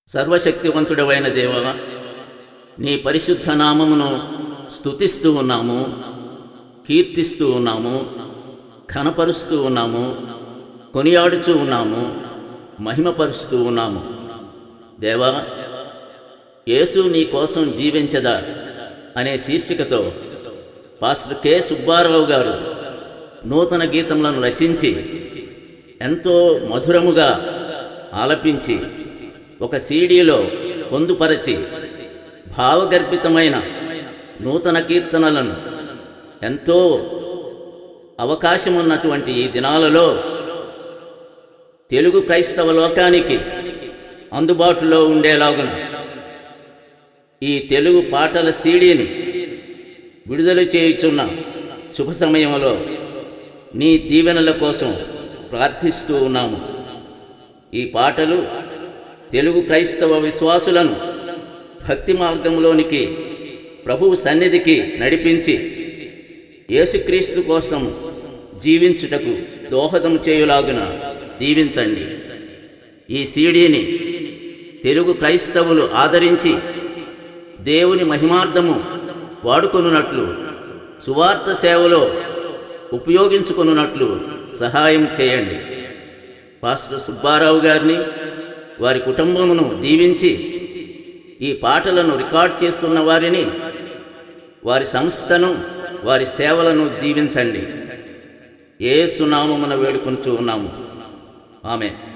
సర్వశక్తివంతుడవైన దేవా, నీ పరిశుద్ధ నామమును స్తుతిస్తూ ఉన్నాము, కీర్తిస్తూ ఉన్నాము, ఘనపరుస్తూ ఉన్నాము, కొనియాడుచూ ఉన్నాము, మహిమపరుస్తూ ఉన్నాము. దేవా, యేసు నీ కోసం జీవించదా అనే శీర్షికతో పాస్టర్ కె సుబ్బారావు గారు నూతన గీతములను రచించి ఎంతో మధురముగా ఆలపించి ఒక సీడీలో పొందుపరచి భావగర్భితమైన నూతన కీర్తనలను ఎంతో అవకాశమున్నటువంటి ఈ దినాలలో తెలుగు క్రైస్తవ లోకానికి అందుబాటులో ఉండేలాగున ఈ తెలుగు పాటల సీడీని విడుదల చేయుచున్న శుభ సమయంలో నీ దీవెనల కోసం ప్రార్థిస్తూ ఉన్నాము. ఈ పాటలు తెలుగు క్రైస్తవ విశ్వాసులను భక్తి మార్గంలోనికి, ప్రభువు సన్నిధికి నడిపించి యేసుక్రీస్తు కోసం జీవించుటకు దోహదం చేయులాగున దీవించండి. ఈ సీడీని తెలుగు క్రైస్తవులు ఆదరించి దేవుని మహిమార్థము వాడుకొనున్నట్లు, సువార్త సేవలో ఉపయోగించుకొనున్నట్లు సహాయం చేయండి. పాస్టర్ సుబ్బారావు గారిని, వారి కుటుంబమును దీవించి ఈ పాటలను రికార్డ్ చేస్తున్న వారిని, వారి సంస్థను, వారి సేవలను దీవించండి. యేసు నామమున వేడుకొనుచు ఉన్నాము. ఆమేన్.